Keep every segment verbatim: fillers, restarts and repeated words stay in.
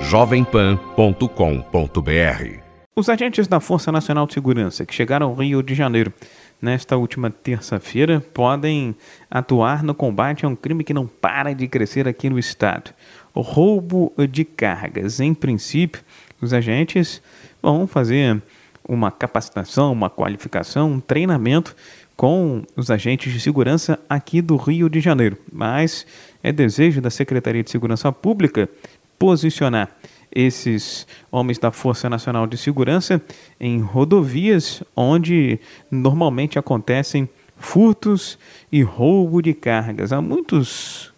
jovem pan ponto com ponto br. Os agentes da Força Nacional de Segurança que chegaram ao Rio de Janeiro nesta última terça-feira podem atuar no combate a um crime que não para de crescer aqui no estado: o roubo de cargas. Em princípio, os agentes vão fazer uma capacitação, uma qualificação, um treinamento com os agentes de segurança aqui do Rio de Janeiro. Mas é desejo da Secretaria de Segurança Pública posicionar esses homens da Força Nacional de Segurança em rodovias onde normalmente acontecem furtos e roubo de cargas. Há muitos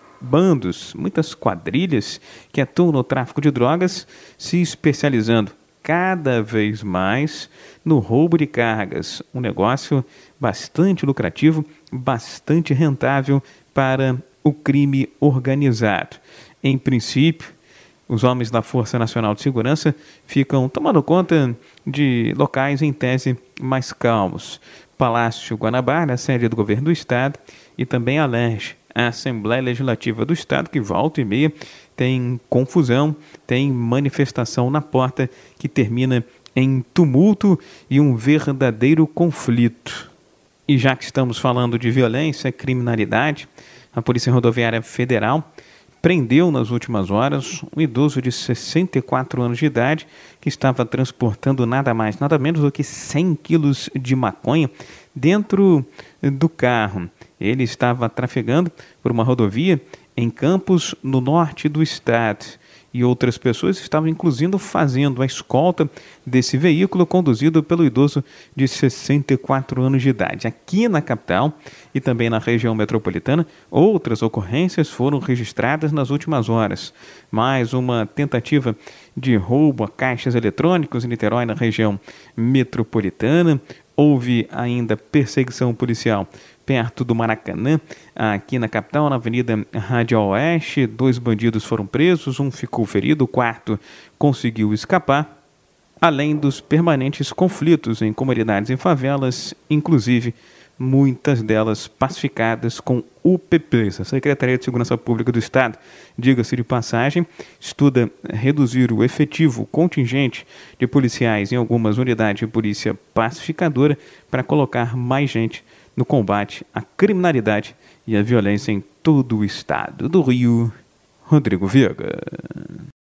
bandos, muitas quadrilhas que atuam no tráfico de drogas, se especializando cada vez mais no roubo de cargas. Um negócio bastante lucrativo, bastante rentável para o crime organizado. Em princípio, os homens da Força Nacional de Segurança ficam tomando conta de locais em tese mais calmos: Palácio Guanabara, a sede do governo do estado, e também a Alerj, a Assembleia Legislativa do estado, que volta e meia tem confusão, tem manifestação na porta que termina em tumulto e um verdadeiro conflito. E já que estamos falando de violência, criminalidade, a Polícia Rodoviária Federal prendeu nas últimas horas um idoso de sessenta e quatro anos de idade que estava transportando nada mais, nada menos do que cem quilos de maconha dentro do carro. Ele estava trafegando por uma rodovia em Campos, no norte do estado, e outras pessoas estavam inclusive fazendo a escolta desse veículo conduzido pelo idoso de sessenta e quatro anos de idade. Aqui na capital e também na região metropolitana, outras ocorrências foram registradas nas últimas horas. Mais uma tentativa de roubo a caixas eletrônicos em Niterói, na região metropolitana. Houve ainda perseguição policial perto do Maracanã, aqui na capital, na Avenida Radial Oeste. Dois bandidos foram presos, um ficou ferido, o quarto conseguiu escapar, além dos permanentes conflitos em comunidades e favelas, inclusive muitas delas pacificadas com U P Ps. A Secretaria de Segurança Pública do Estado, diga-se de passagem, estuda reduzir o efetivo contingente de policiais em algumas unidades de polícia pacificadora para colocar mais gente no combate à criminalidade e à violência em todo o estado do Rio. Rodrigo Viega.